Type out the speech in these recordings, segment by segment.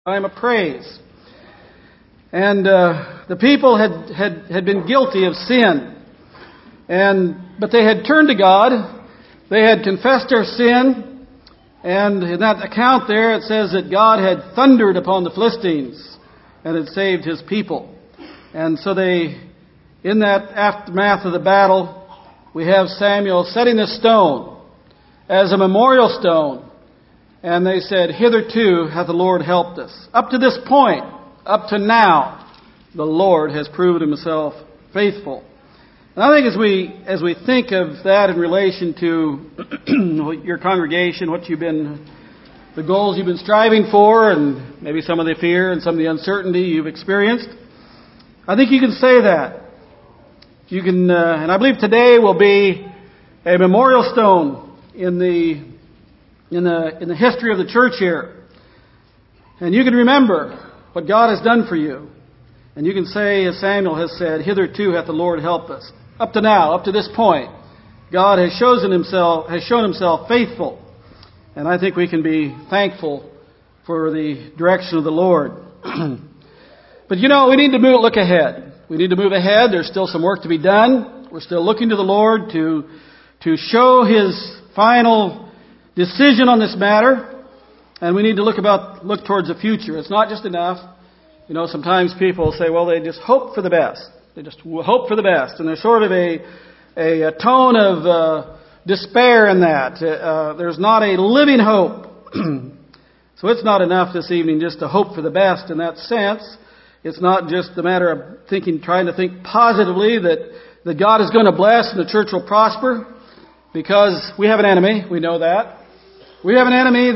time of praise. And the people had been guilty of sin. But they had turned to God. They had confessed their sin. And in that account there, it says that God had thundered upon the Philistines and had saved His people. And so in that aftermath of the battle, we have Samuel setting a stone as a memorial stone. And they said, "Hitherto hath the Lord helped us." Up to this point, up to now, the Lord has proven Himself faithful. And I think as we think of that in relation to your congregation, the goals you've been striving for, and maybe some of the fear and some of the uncertainty you've experienced, I think you can say that. You can, and I believe today will be a memorial stone in the history of the church here. And you can remember what God has done for you. And you can say, as Samuel has said, "Hitherto hath the Lord helped us." Up to now, up to this point, God has shown Himself faithful. And I think we can be thankful for the direction of the Lord. But we need to look ahead. We need to move ahead. There's still some work to be done. We're still looking to the Lord to show His final decision on this matter. And we need to look towards the future. It's not just enough. Sometimes people say, well, they just hope for the best. They just hope for the best. And there's sort of a tone of despair in that. There's not a living hope. So it's not enough this evening just to hope for the best in that sense. It's not just a matter of trying to think positively that God is going to bless and the church will prosper, because we have an enemy. We know that. We have an enemy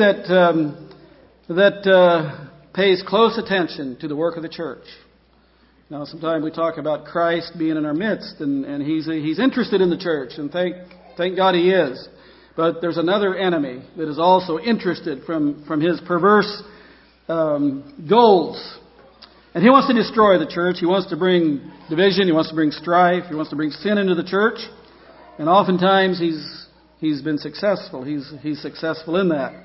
that pays close attention to the work of the church. Now, sometimes we talk about Christ being in our midst, and He's interested in the church, and thank God He is. But there's another enemy that is also interested from his perverse goals. And he wants to destroy the church. He wants to bring division. He wants to bring strife. He wants to bring sin into the church. And oftentimes he's been successful. He's successful in that.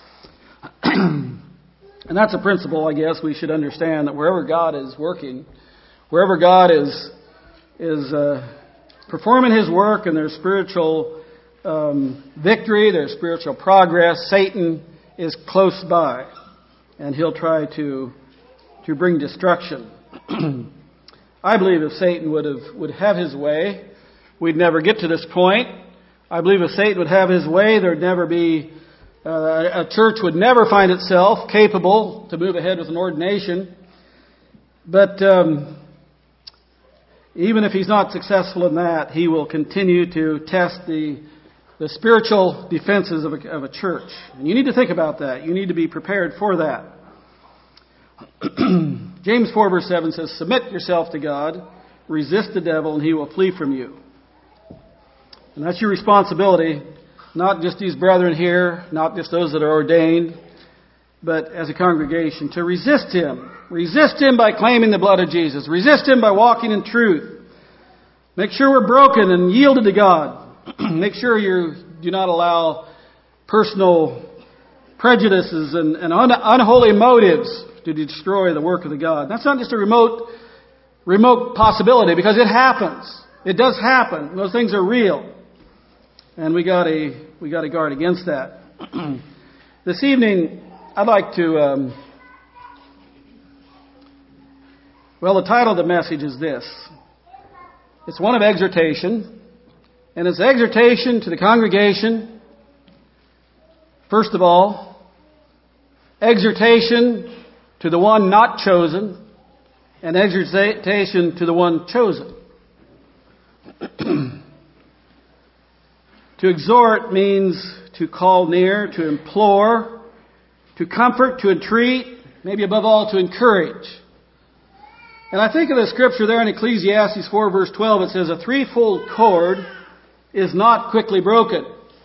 And that's a principle, I guess, we should understand, that wherever God is working, wherever God is performing His work and there's spiritual victory, there's spiritual progress, Satan is close by, and he'll try to bring destruction. I believe if Satan would have his way, we'd never get to this point. I believe if Satan would have his way, there'd never be a church would never find itself capable to move ahead with an ordination. But even if he's not successful in that, he will continue to test the spiritual defenses of a church. And you need to think about that. You need to be prepared for that. James 4 verse 7 says, "Submit yourself to God, resist the devil, and he will flee from you." And that's your responsibility, not just these brethren here, not just those that are ordained, but as a congregation, to resist him. Resist him by claiming the blood of Jesus. Resist him by walking in truth. Make sure we're broken and yielded to God. Make sure you do not allow personal prejudices and unholy motives to destroy the work of the God. That's not just a remote possibility, because it happens. It does happen. Those things are real. And we got to guard against that. This evening, I'd like to, the title of the message is this. It's one of exhortation. And it's exhortation to the congregation. First of all, exhortation to the one not chosen, and exhortation to the one chosen. To exhort means to call near, to implore, to comfort, to entreat, maybe above all to encourage. And I think of the scripture there in Ecclesiastes 4 verse 12, it says, "A threefold cord is not quickly broken."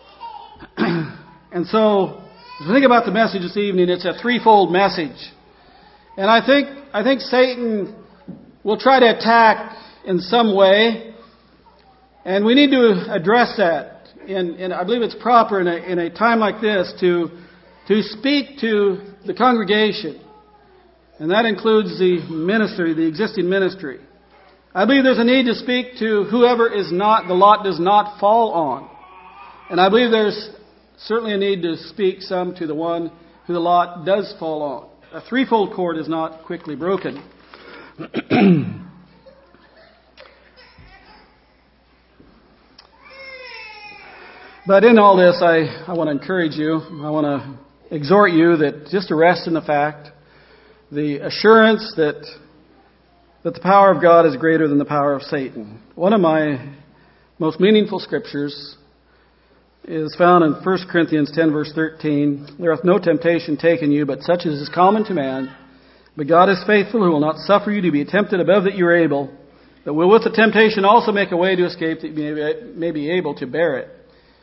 And so, as we think about the message this evening, it's a threefold message. And I think Satan will try to attack in some way, and we need to address that. And I believe it's proper in a time like this to speak to the congregation And that includes the ministry, the existing ministry. I believe there's a need to speak to whoever is not, the lot does not fall on. And I believe there's certainly a need to speak some to the one who the lot does fall on. A threefold cord is not quickly broken. But in all this, I want to encourage you, I want to exhort you that just to rest in the fact, the assurance that the power of God is greater than the power of Satan. One of my most meaningful scriptures is found in 1 Corinthians 10 verse 13. There hath no temptation taken you, but such as is common to man. But God is faithful, who will not suffer you to be tempted above that you are able, but will with the temptation also make a way to escape that you may be able to bear it.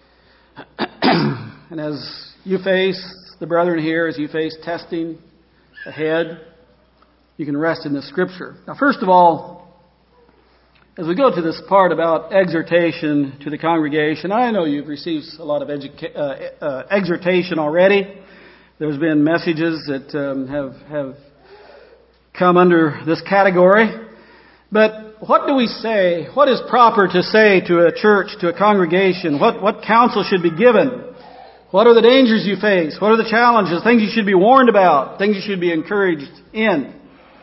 And as you face, the brethren here, as you face testing ahead, you can rest in the Scripture. Now, first of all, as we go to this part about exhortation to the congregation, I know you've received a lot of exhortation already. There's been messages that have come under this category. But what do we say? What is proper to say to a church, to a congregation? What counsel should be given? What are the dangers you face? What are the challenges? Things you should be warned about? Things you should be encouraged in?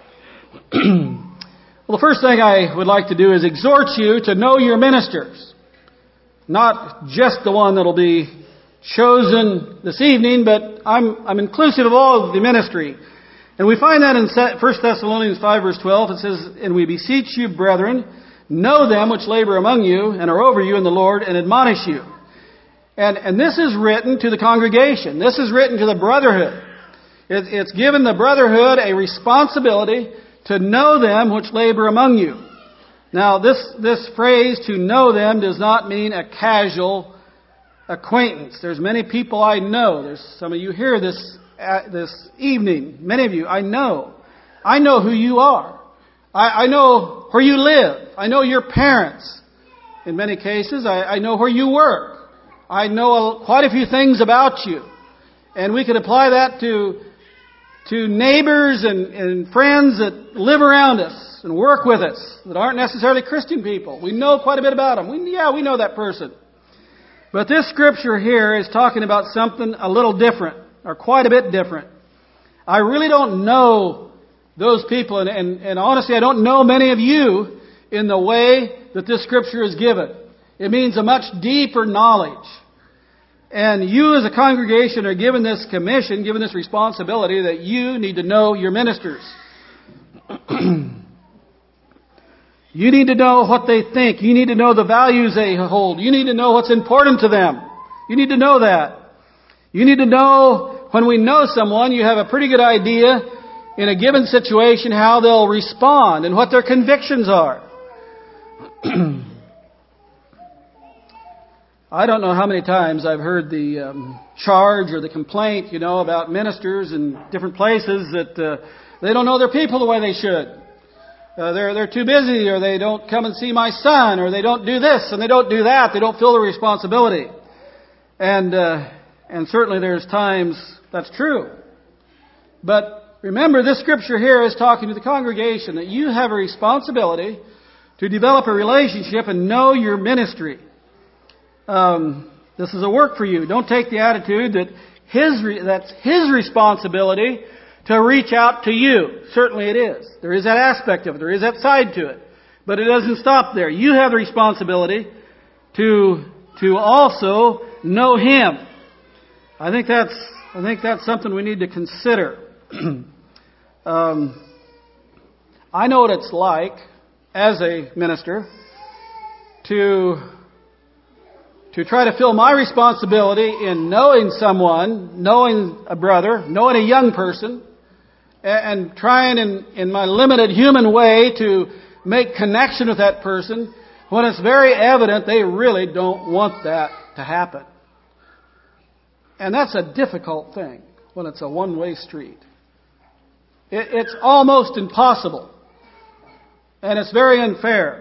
Well, the first thing I would like to do is exhort you to know your ministers. Not just the one that will be chosen this evening, but I'm inclusive of all of the ministry. And we find that in 1 Thessalonians 5 verse 12. It says, "And we beseech you, brethren, know them which labor among you and are over you in the Lord, and admonish you." And this is written to the congregation. This is written to the brotherhood. It's given the brotherhood a responsibility to know them which labor among you. Now, this phrase, to know them, does not mean a casual acquaintance. There's many people I know. There's some of you here this evening. Many of you, I know. I know who you are. I know where you live. I know your parents. In many cases, I know where you work. I know quite a few things about you. And we could apply that to neighbors and friends that live around us and work with us that aren't necessarily Christian people. We know quite a bit about them. We know that person. But this scripture here is talking about something a little different, or quite a bit different. I really don't know those people, and honestly, I don't know many of you in the way that this scripture is given. It means a much deeper knowledge. And you as a congregation are given this commission, given this responsibility that you need to know your ministers. You need to know what they think. You need to know the values they hold. You need to know what's important to them. You need to know that. You need to know, when we know someone, you have a pretty good idea in a given situation how they'll respond and what their convictions are. I don't know how many times I've heard the charge or the complaint, about ministers in different places that they don't know their people the way they should. They're too busy, or they don't come and see my son, or they don't do this and they don't do that. They don't feel the responsibility. And certainly there's times that's true. But remember, this scripture here is talking to the congregation that you have a responsibility to develop a relationship and know your ministry. This is a work for you. Don't take the attitude that that's His responsibility to reach out to you. Certainly it is. There is that aspect of it. There is that side to it. But it doesn't stop there. You have the responsibility to also know Him. I think that's something we need to consider. I know what it's like as a minister to try to fill my responsibility in knowing someone, knowing a brother, knowing a young person, and trying in my limited human way to make connection with that person when it's very evident they really don't want that to happen. And that's a difficult thing when it's a one-way street. It's almost impossible. And it's very unfair.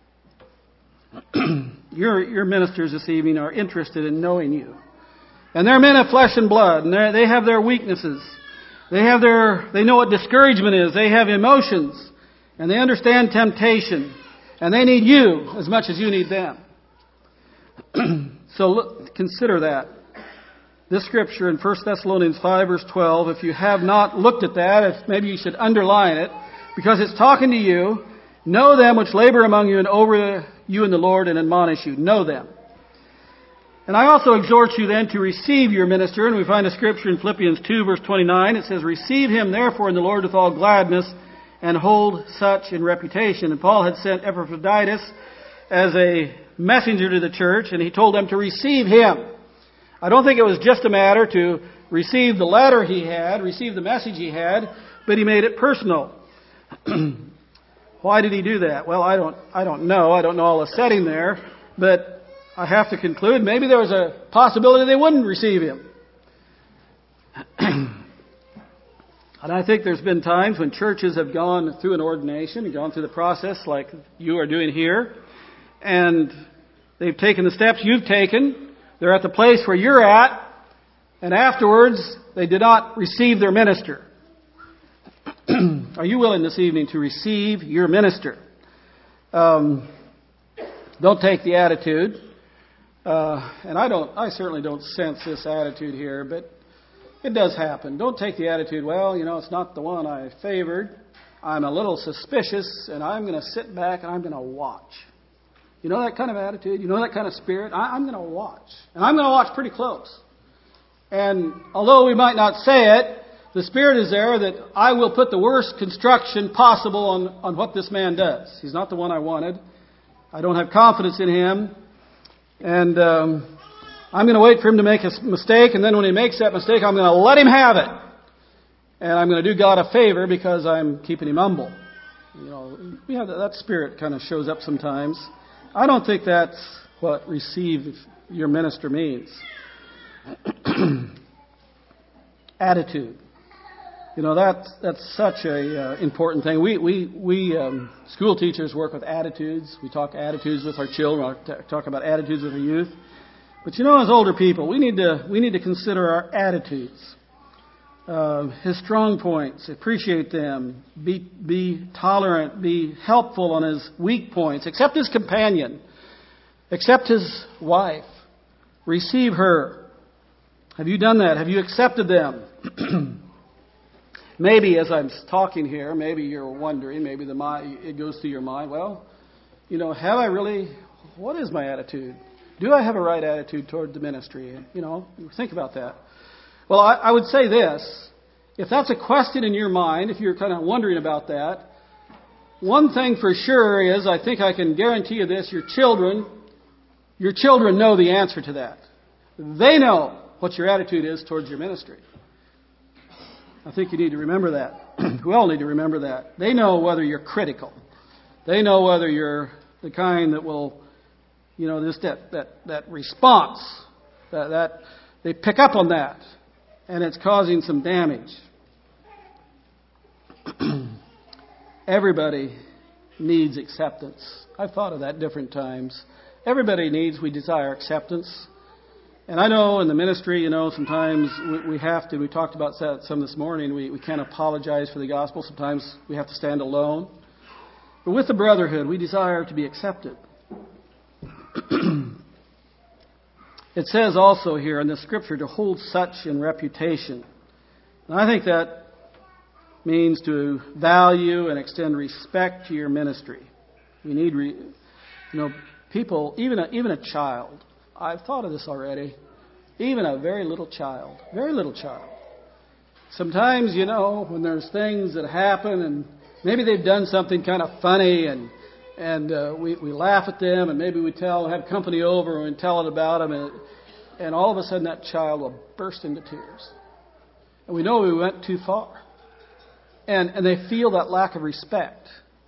Your ministers this evening are interested in knowing you. And they're men of flesh and blood, and they have their weaknesses. They know what discouragement is. They have emotions. And they understand temptation. And they need you as much as you need them. So consider that. This scripture in 1 Thessalonians 5 verse 12, if you have not looked at that, maybe you should underline it, because it's talking to you. Know them which labor among you and over you in the Lord and admonish you. Know them. And I also exhort you then to receive your minister. And we find a scripture in Philippians 2 verse 29. It says, receive him therefore in the Lord with all gladness and hold such in reputation. And Paul had sent Epaphroditus as a messenger to the church, and he told them to receive him. I don't think it was just a matter to receive the letter he had, receive the message he had, but he made it personal. Why did he do that? Well, I don't know. I don't know all the setting there, but I have to conclude maybe there was a possibility they wouldn't receive him. And I think there's been times when churches have gone through an ordination and gone through the process like you are doing here, and they've taken the steps you've taken. They're at the place where you're at, and afterwards they did not receive their minister. Are you willing this evening to receive your minister? Don't take the attitude. And I certainly don't sense this attitude here, but it does happen. Don't take the attitude, well, it's not the one I favored. I'm a little suspicious, and I'm going to sit back and I'm going to watch. You know that kind of attitude? You know that kind of spirit? I'm going to watch. And I'm going to watch pretty close. And although we might not say it, the spirit is there that I will put the worst construction possible on what this man does. He's not the one I wanted. I don't have confidence in him. And I'm going to wait for him to make a mistake, and then when he makes that mistake, I'm going to let him have it. And I'm going to do God a favor because I'm keeping him humble. We have that spirit kind of shows up sometimes. I don't think that's what receive your minister means. Attitude. That's such a important thing. We school teachers work with attitudes. We talk attitudes with our children. We talk about attitudes with our youth. But as older people, we need to consider our attitudes. His strong points, appreciate them, be tolerant, be helpful on his weak points, accept his companion, accept his wife, receive her. Have you done that? Have you accepted them? Maybe as I'm talking here, maybe you're wondering, maybe it goes through your mind, well, have I really, what is my attitude? Do I have a right attitude toward the ministry? Think about that. Well, I would say this. If that's a question in your mind, if you're kind of wondering about that, one thing for sure is, I think I can guarantee you this, your children know the answer to that. They know what your attitude is towards your ministry. I think you need to remember that. We all need to remember that. They know whether you're critical. They know whether you're the kind that will, just that response, that they pick up on that, and it's causing some damage. Everybody needs acceptance. I've thought of that different times. We desire acceptance. And I know in the ministry, sometimes we have to, we talked about that some this morning, we can't apologize for the gospel. Sometimes we have to stand alone. But with the brotherhood, we desire to be accepted. It says also here in the scripture to hold such in reputation. And I think that means to value and extend respect to your ministry. We need, people, even a child. I've thought of this already. Even a very little child. Sometimes, when there's things that happen and maybe they've done something kind of funny and we laugh at them and maybe we have company over and tell it about them and all of a sudden that child will burst into tears. And we know we went too far. And they feel that lack of respect.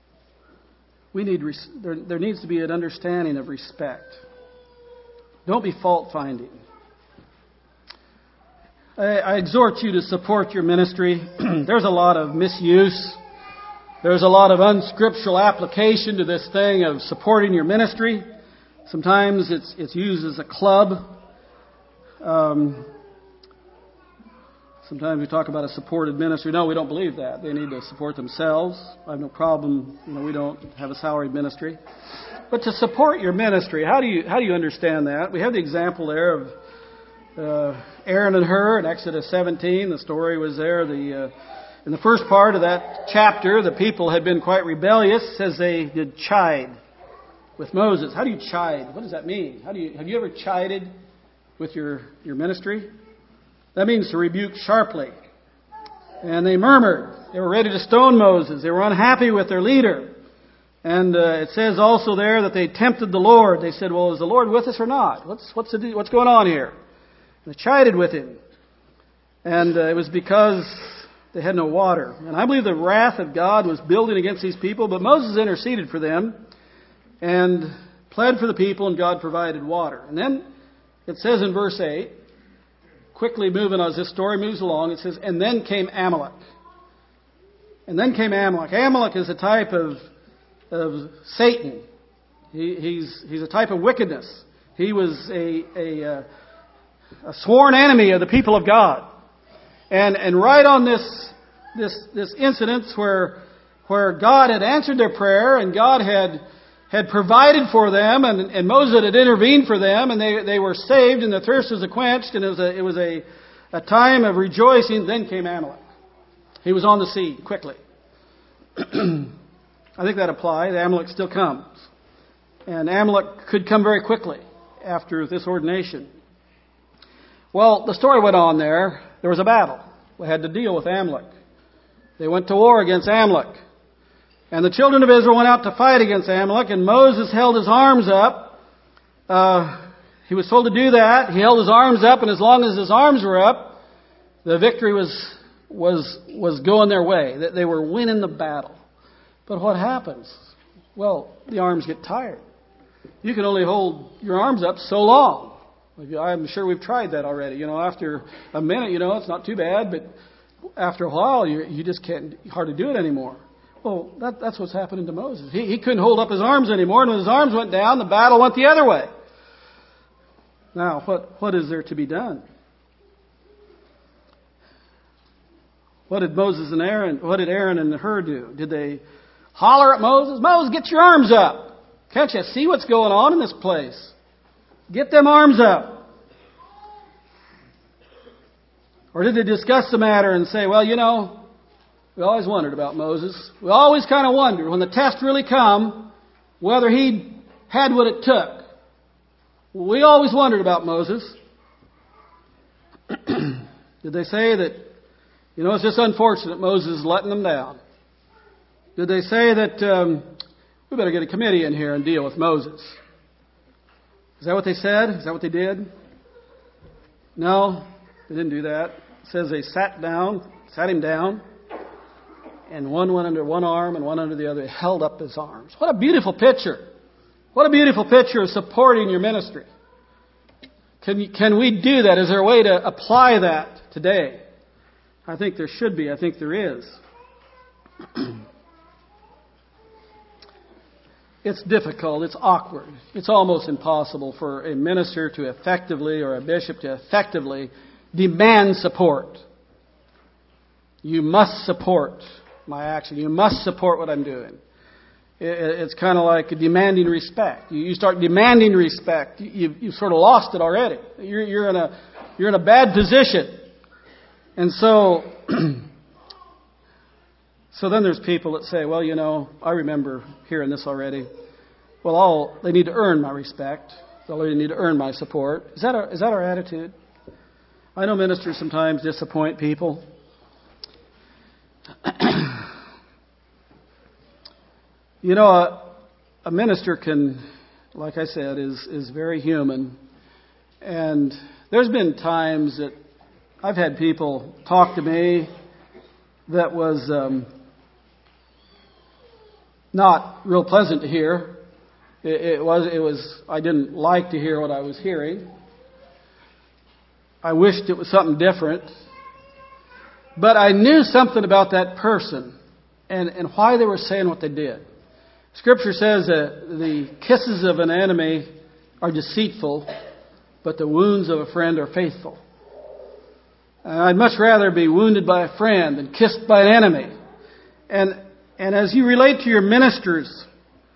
There needs to be an understanding of respect. Don't be fault-finding. I exhort you to support your ministry. There's a lot of misuse. There's a lot of unscriptural application to this thing of supporting your ministry. Sometimes it's used as a club. Sometimes we talk about a supported ministry. No, we don't believe that. They need to support themselves. I have no problem. We don't have a salaried ministry. But to support your ministry, how do you understand that? We have the example there of Aaron and Hur in Exodus 17. The story was there. In the first part of that chapter, the people had been quite rebellious. It says they did chide with Moses. How do you chide? What does that mean? Have you ever chided with your ministry? That means to rebuke sharply. And they murmured. They were ready to stone Moses. They were unhappy with their leader. And it says also there that they tempted the Lord. They said, well, is the Lord with us or not? What's going on here? They chided with him. And it was because they had no water. And I believe the wrath of God was building against these people. But Moses interceded for them and pled for the people, and God provided water. And then it says in verse 8, quickly moving as this story moves along, it says, and then came Amalek. And then came Amalek. Amalek is a type of Satan. He's a type of wickedness. He was a sworn enemy of the people of God. And right on this incident where God had answered their prayer and God had provided for them and Moses had intervened for them and they were saved and their thirst was quenched and it was a time of rejoicing, then came Amalek. He was on the scene quickly. I think that applies. Amalek still comes. And Amalek could come very quickly after this ordination. Well, the story went on there. There was a battle. We had to deal with Amalek. They went to war against Amalek. And the children of Israel went out to fight against Amalek, and Moses held his arms up. He was told to do that. He held his arms up, and as long as his arms were up, the victory was going their way. They were winning the battle. But what happens? Well, the arms get tired. You can only hold your arms up so long. I'm sure we've tried that already. After a minute, it's not too bad, but after a while, you just can't hardly do it anymore. Well, that's what's happening to Moses. He couldn't hold up his arms anymore, and when his arms went down, the battle went the other way. Now, what is there to be done? What did Aaron and Hur do? Did they holler at Moses? Moses, get your arms up. Can't you see what's going on in this place? Get them arms up. Or did they discuss the matter and say, well, we always wondered about Moses. We always kind of wondered when the test really come whether he had what it took. We always wondered about Moses. Did they say that, it's just unfortunate Moses is letting them down? Did they say that we better get a committee in here and deal with Moses? Is that what they said? Is that what they did? No, they didn't do that. It says they sat him down, and one went under one arm and one under the other. They held up his arms. What a beautiful picture. What a beautiful picture of supporting your ministry. Can we do that? Is there a way to apply that today? I think there should be. I think there is. It's difficult. It's awkward. It's almost impossible for a minister to effectively, or a bishop to effectively, demand support. You must support my action. You must support what I'm doing. It's kind of like demanding respect. You start demanding respect, you've sort of lost it already. You're in a bad position. And so then there's people that say, well, I remember hearing this already. Well, they need to earn my respect. They need to earn my support. Is that our attitude? I know ministers sometimes disappoint people. A minister can, like I said, is very human. And there's been times that I've had people talk to me that was not real pleasant to hear. It was. I didn't like to hear what I was hearing. I wished it was something different. But I knew something about that person and why they were saying what they did. Scripture says that the kisses of an enemy are deceitful, but the wounds of a friend are faithful. I'd much rather be wounded by a friend than kissed by an enemy. And as you relate to your ministers,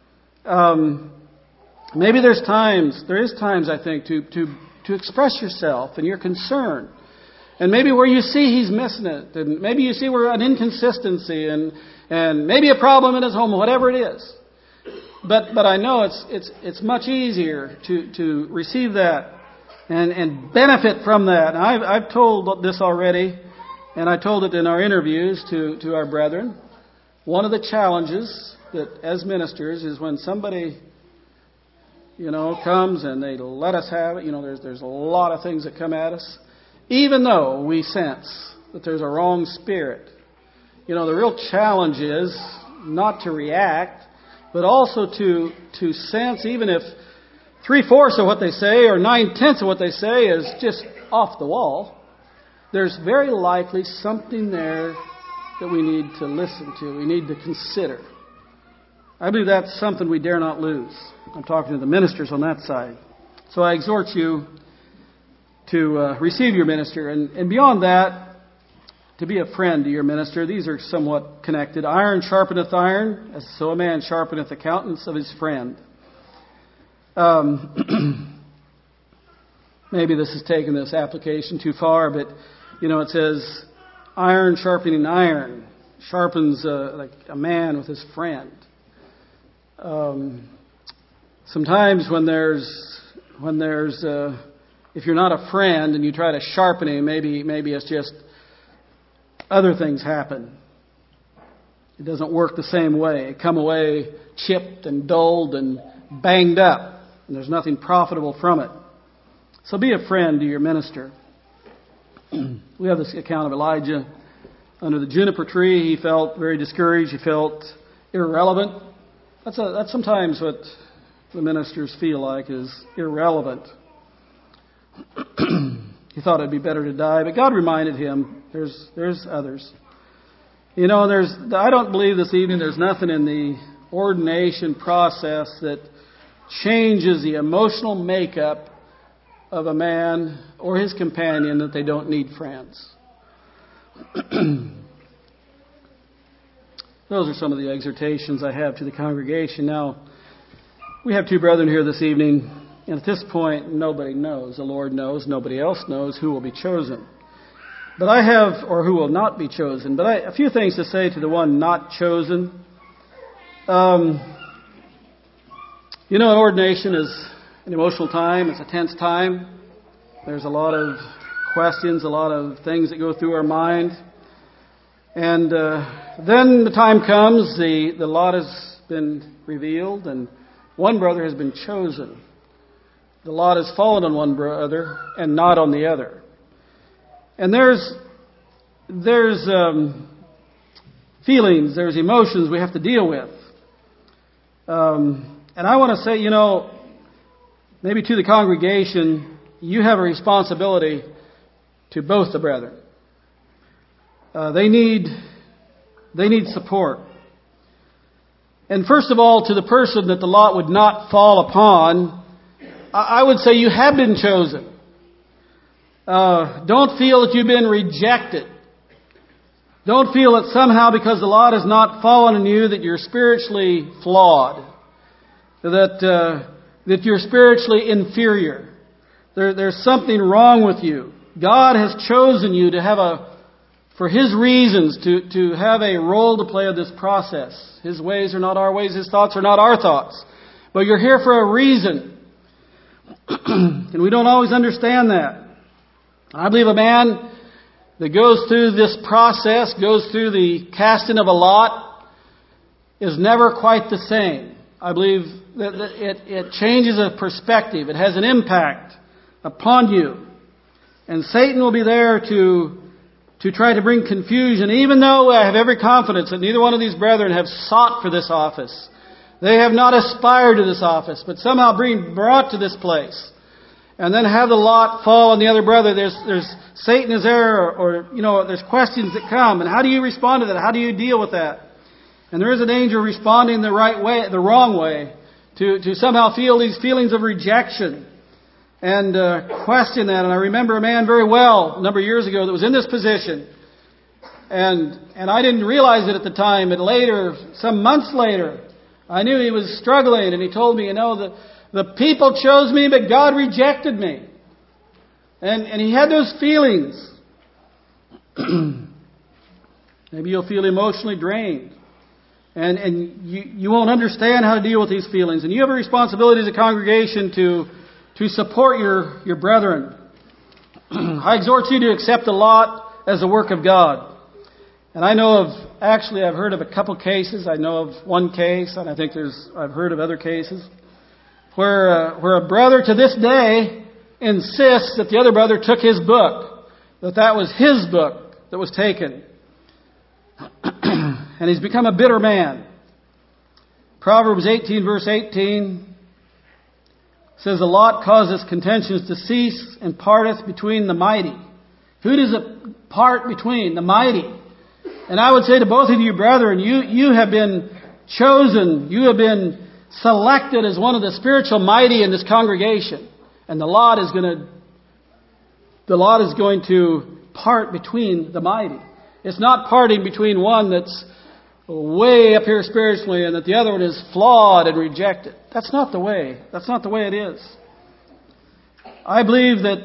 maybe there is times, I think, to express yourself and your concern. And maybe where you see he's missing it, and maybe you see where an inconsistency and maybe a problem in his home, whatever it is. But I know it's much easier to receive that and benefit from that. And I've told this already, and I told it in our interviews to our brethren. One of the challenges that as ministers is when somebody, comes and they let us have it. There's a lot of things that come at us, even though we sense that there's a wrong spirit. The real challenge is not to react, but also to sense, even if 3/4 of what they say or 9/10 of what they say is just off the wall, there's very likely something there that we need to listen to, we need to consider. I believe that's something we dare not lose. I'm talking to the ministers on that side. So I exhort you to receive your minister. And beyond that, to be a friend to your minister. These are somewhat connected. Iron sharpeneth iron, so a man sharpeneth the countenance of his friend. Maybe this is taking this application too far, but it says iron sharpening iron sharpens like a man with his friend. Sometimes when there's if you're not a friend and you try to sharpen him, maybe it's just other things happen. It doesn't work the same way. It come away chipped and dulled and banged up, and there's nothing profitable from it. So be a friend to your minister. We have this account of Elijah under the juniper tree. He felt very discouraged. He felt irrelevant. That's sometimes what the ministers feel like, is irrelevant. He thought it'd be better to die, but God reminded him there's others. I don't believe this evening there's nothing in the ordination process that changes the emotional makeup of a man or his companion that they don't need friends. Those are some of the exhortations I have to the congregation. Now, we have two brethren here this evening, and at this point, nobody knows. The Lord knows. Nobody else knows who will be chosen. But I have, or who will not be chosen. But a few things to say to the one not chosen. Ordination is an emotional time. It's a tense time. There's a lot of questions, a lot of things that go through our mind. And then the time comes, the lot has been revealed, and one brother has been chosen. The lot has fallen on one brother and not on the other. And there's feelings, there's emotions we have to deal with. And I want to say, maybe to the congregation, you have a responsibility to both the brethren. They need support. And first of all, to the person that the lot would not fall upon, I would say you have been chosen. Don't feel that you've been rejected. Don't feel that somehow because the lot has not fallen on you that you're spiritually flawed. That you're spiritually inferior. There's something wrong with you. God has chosen you to for His reasons, to have a role to play in this process. His ways are not our ways, His thoughts are not our thoughts. But you're here for a reason. And we don't always understand that. I believe a man that goes through this process, goes through the casting of a lot, is never quite the same. I believe that it changes a perspective. It has an impact upon you. And Satan will be there to try to bring confusion, even though I have every confidence that neither one of these brethren have sought for this office. They have not aspired to this office, but somehow being brought to this place. And then have the lot fall on the other brother. There's Satan is there, or there's questions that come. And how do you respond to that? How do you deal with that? And there is a danger of responding the right way, the wrong way, to somehow feel these feelings of rejection. and question that. And I remember a man very well a number of years ago that was in this position. And I didn't realize it at the time, but later, some months later, I knew he was struggling, and he told me, the people chose me, but God rejected me. And he had those feelings. Maybe you'll feel emotionally drained. And you won't understand how to deal with these feelings. And you have a responsibility as a congregation to support your brethren. I exhort you to accept the lot as a work of God. And I've heard of a couple cases. I know of one case, and I've heard of other cases, where a brother to this day insists that the other brother took his book, that was his book that was taken. And he's become a bitter man. Proverbs 18 verse 18 says, "The lot causes contentions to cease and parteth between the mighty." Who does it part between? The mighty. And I would say to both of you brethren, you have been chosen, you have been selected as one of the spiritual mighty in this congregation. And the lot is going to part between the mighty. It's not parting between one that's way up here spiritually and that the other one is flawed and rejected. That's not the way. That's not the way it is. I believe that,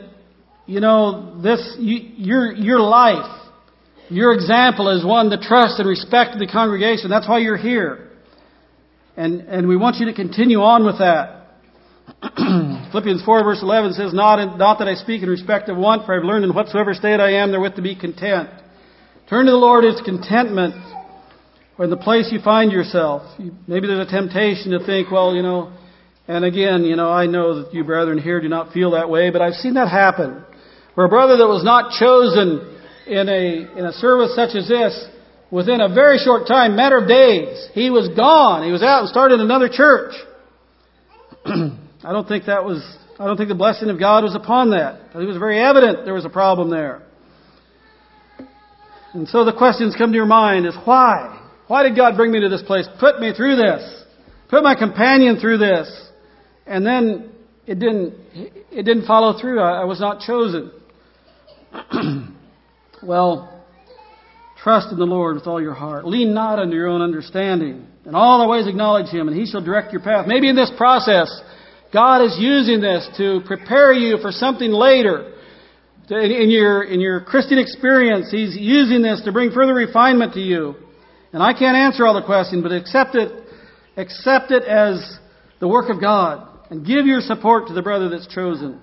your life, your example is one that trusts and respects the congregation. That's why you're here. And we want you to continue on with that. Philippians 4 verse 11 says, Not that I speak in respect of want, for I have learned in whatsoever state I am therewith to be content. Turn to the Lord is contentment, or in the place you find yourself. Maybe there's a temptation to think, and again, I know that you brethren here do not feel that way, but I've seen that happen. Where a brother that was not chosen in a service such as this, within a very short time, matter of days, he was gone. He was out and started another church. I don't think the blessing of God was upon that. It was very evident there was a problem there. And so the questions come to your mind is why? Why did God bring me to this place? Put me through this. Put my companion through this. And then it didn't follow through. I was not chosen. Well, trust in the Lord with all your heart. Lean not unto your own understanding. In all thy ways acknowledge Him, and He shall direct your path. Maybe in this process, God is using this to prepare you for something later. In your Christian experience, He's using this to bring further refinement to you. And I can't answer all the questions, but accept it as the work of God. And give your support to the brother that's chosen.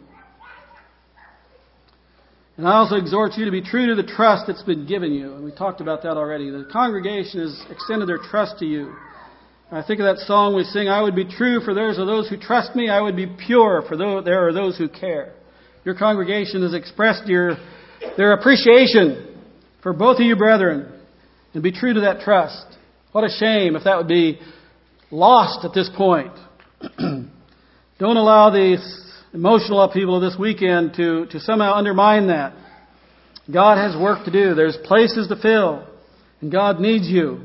And I also exhort you to be true to the trust that's been given you. And we talked about that already. The congregation has extended their trust to you. And I think of that song we sing, I would be true for those who trust me. I would be pure for there are those who care. Your congregation has expressed their appreciation for both of you brethren. And be true to that trust. What a shame if that would be lost at this point. Don't allow these emotional upheaval of this weekend to somehow undermine that. God has work to do. There's places to fill. And God needs you.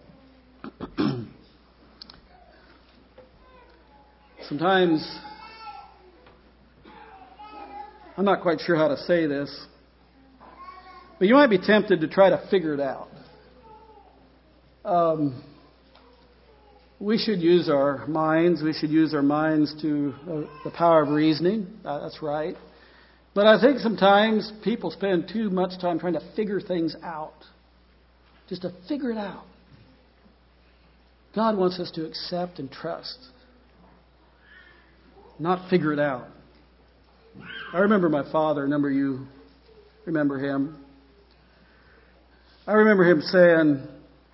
Sometimes, I'm not quite sure how to say this, but you might be tempted to try to figure it out. We should use our minds. We should use our minds to the power of reasoning. That's right. But I think sometimes people spend too much time trying to figure things out. Just to figure it out. God wants us to accept and trust. Not figure it out. I remember my father. A number of you remember him. I remember him saying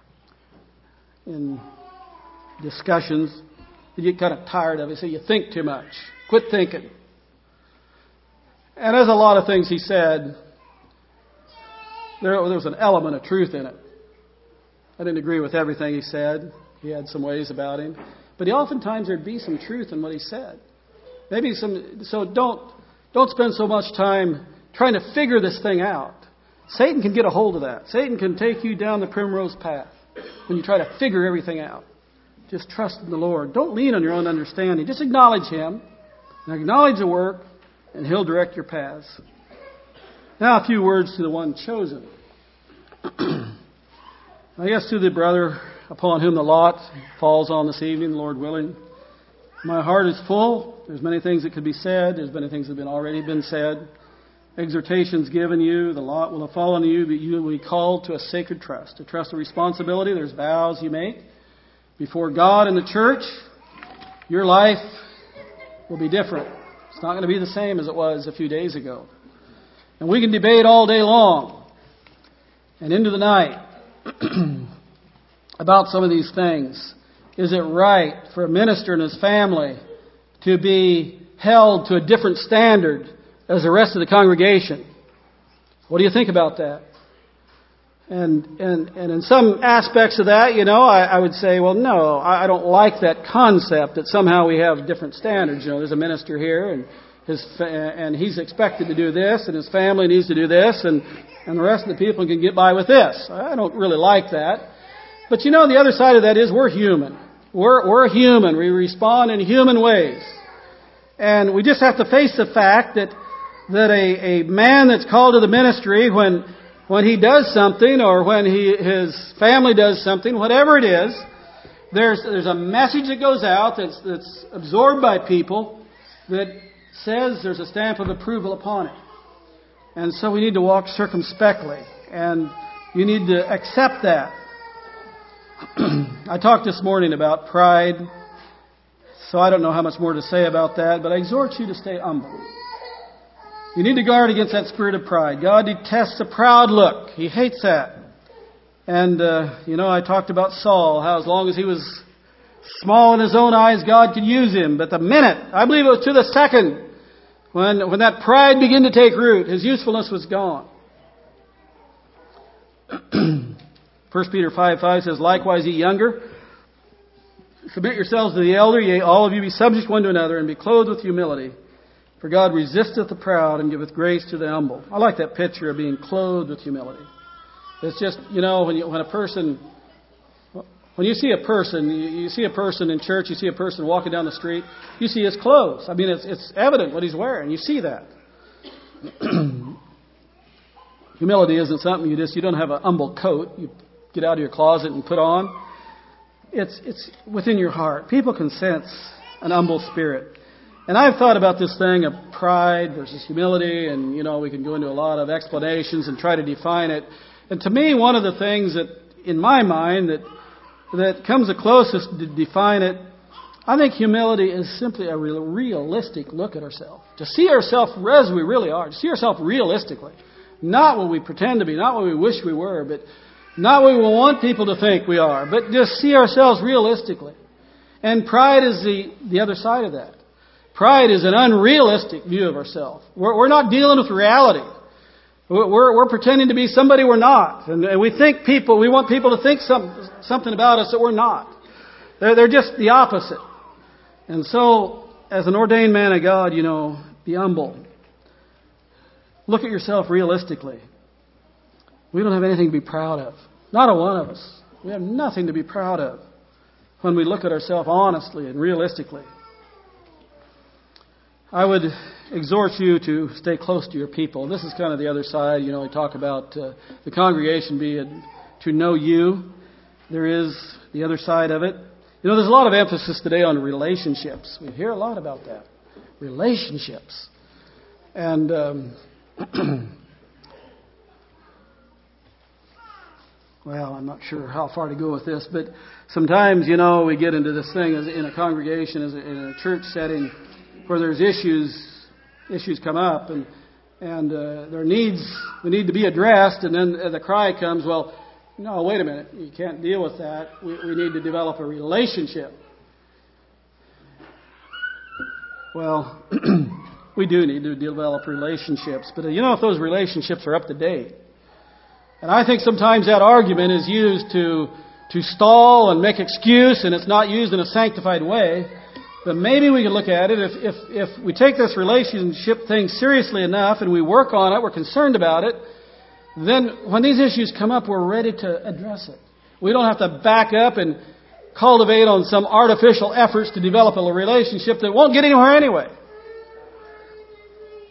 in discussions, you get kind of tired of it. So you think too much. Quit thinking. And there's a lot of things he said. There was an element of truth in it. I didn't agree with everything he said. He had some ways about him. But oftentimes there'd be some truth in what he said. So don't spend so much time trying to figure this thing out. Satan can get a hold of that. Satan can take you down the primrose path when you try to figure everything out. Just trust in the Lord. Don't lean on your own understanding. Just acknowledge Him. And acknowledge the work. and He'll direct your paths. Now a few words to the one chosen. I guess to the brother upon whom the lot falls on this evening, Lord willing. My heart is full. There's many things that could be said. There's many things that have already been said. Exhortations given you. The lot will have fallen on you, but you will be called to a sacred trust. A trust of responsibility. There's vows you make before God and the church. Your life will be different. It's not going to be the same as it was a few days ago. And we can debate all day long and into the night about some of these things. Is it right for a minister and his family to be held to a different standard as the rest of the congregation? What do you think about that? And in some aspects of that, I would say, well, no, I don't like that concept that somehow we have different standards. There's a minister here and he's expected to do this, and his family needs to do this, and the rest of the people can get by with this. I don't really like that. But the other side of that is we're human. We're human. We respond in human ways. And we just have to face the fact that a man that's called to the ministry, when he does something, or when his family does something, whatever it is, there's a message that goes out that's absorbed by people that says there's a stamp of approval upon it. And so we need to walk circumspectly, and you need to accept that. I talked this morning about pride, so I don't know how much more to say about that, but I exhort you to stay humble. You need to guard against that spirit of pride. God detests a proud look. He hates that. And, I talked about Saul, how as long as he was small in his own eyes, God could use him. But the minute, I believe it was to the second, when that pride began to take root, his usefulness was gone. 1 Peter 5:5 says, likewise, ye younger, submit yourselves to the elder, yea, all of you be subject one to another, and be clothed with humility. For God resisteth the proud, and giveth grace to the humble. I like that picture of being clothed with humility. It's just, when you see a person, you see a person in church, you see a person walking down the street, you see his clothes. I mean, it's evident what he's wearing. You see that. Humility isn't something you don't have a humble coat you get out of your closet and put on. It's within your heart. People can sense an humble spirit. And I've thought about this thing of pride versus humility, and we can go into a lot of explanations and try to define it. And to me, one of the things that, in my mind, that comes the closest to define it, I think humility is simply a realistic look at ourselves. To see ourselves as we really are. To see ourselves realistically. Not what we pretend to be, not what we wish we were, but not what we want people to think we are, but just see ourselves realistically. And pride is the other side of that. Pride is an unrealistic view of ourselves. We're not dealing with reality. We're pretending to be somebody we're not. And we want people to think something about us that we're not. They're just the opposite. And so, as an ordained man of God, be humble. Look at yourself realistically. We don't have anything to be proud of. Not a one of us. We have nothing to be proud of when we look at ourselves honestly and realistically. I would exhort you to stay close to your people. This is kind of the other side. We talk about the congregation being to know you. There is the other side of it. There's a lot of emphasis today on relationships. We hear a lot about that. Relationships. And well, I'm not sure how far to go with this, but sometimes, we get into this thing as in a congregation, in a church setting, where there's issues come up, and there need to be addressed, and then the cry comes, well, no, wait a minute, you can't deal with that. We need to develop a relationship. Well, we do need to develop relationships, but if those relationships are up to date. And I think sometimes that argument is used to stall and make excuse, and it's not used in a sanctified way. But maybe we can look at it, if we take this relationship thing seriously enough and we work on it, we're concerned about it, then when these issues come up, we're ready to address it. We don't have to back up and cultivate on some artificial efforts to develop a relationship that won't get anywhere anyway.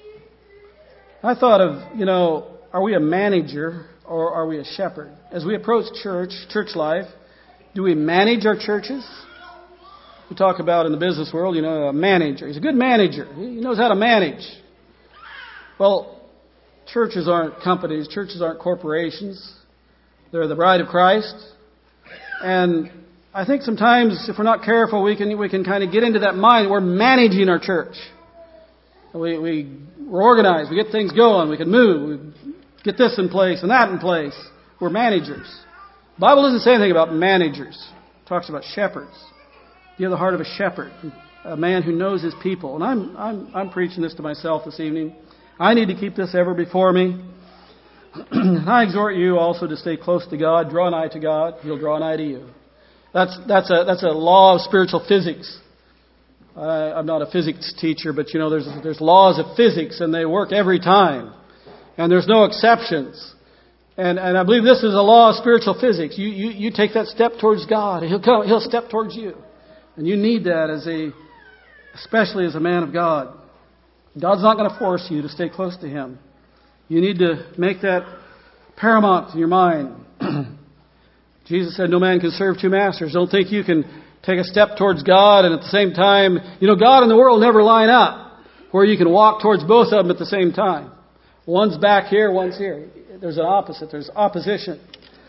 I thought of, are we a manager or are we a shepherd? As we approach church life, do we manage our churches? We talk about in the business world, a manager. He's a good manager. He knows how to manage. Well, churches aren't companies. Churches aren't corporations. They're the bride of Christ. And I think sometimes if we're not careful, we can kind of get into that mind. We're managing our church. We're organized. We get things going. We can move. We get this in place and that in place. We're managers. The Bible doesn't say anything about managers. It talks about shepherds. You have the heart of a shepherd, a man who knows his people. And I'm preaching this to myself this evening. I need to keep this ever before me. And I exhort you also to stay close to God. Draw nigh to God. He'll draw nigh to you. That's a law of spiritual physics. I'm not a physics teacher, but there's laws of physics, and they work every time. And there's no exceptions. And I believe this is a law of spiritual physics. You take that step towards God, He'll step towards you. And you need that especially as a man of God. God's not going to force you to stay close to Him. You need to make that paramount in your mind. Jesus said, no man can serve two masters. Don't think you can take a step towards God and at the same time, God and the world never line up where you can walk towards both of them at the same time. One's back here, one's here. There's an opposite. There's opposition.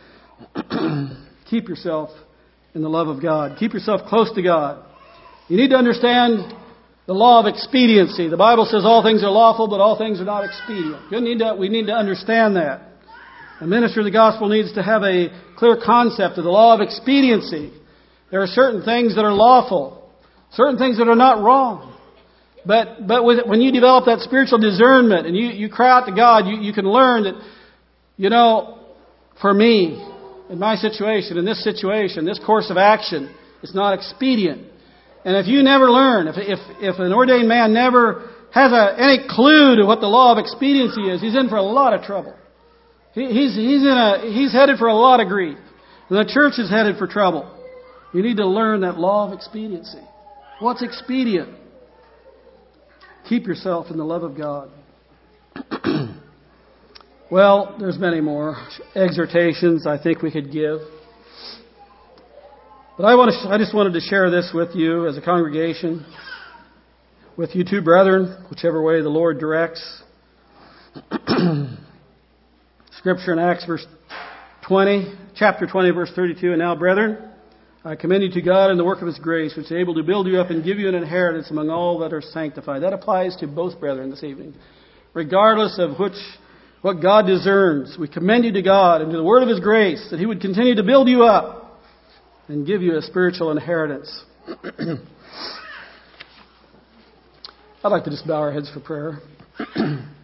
Keep yourself in the love of God. Keep yourself close to God. You need to understand the law of expediency. The Bible says all things are lawful, but all things are not expedient. We need to understand that. A minister of the gospel needs to have a clear concept of the law of expediency. There are certain things that are lawful, certain things that are not wrong. But when you develop that spiritual discernment and you cry out to God, you can learn that, for me, in my situation, in this situation, this course of action, it's not expedient. And if you never learn, if an ordained man never has any clue to what the law of expediency is, he's in for a lot of trouble. He's headed for a lot of grief. And the church is headed for trouble. You need to learn that law of expediency. What's expedient? Keep yourself in the love of God. Well, there's many more exhortations I think we could give. But I just wanted to share this with you as a congregation, with you two brethren, whichever way the Lord directs. Scripture in Acts chapter 20, verse 32. And now, brethren, I commend you to God and the work of His grace, which is able to build you up and give you an inheritance among all that are sanctified. That applies to both brethren this evening. Regardless of what God discerns, we commend you to God and to the word of His grace, that He would continue to build you up and give you a spiritual inheritance. I'd like to just bow our heads for prayer.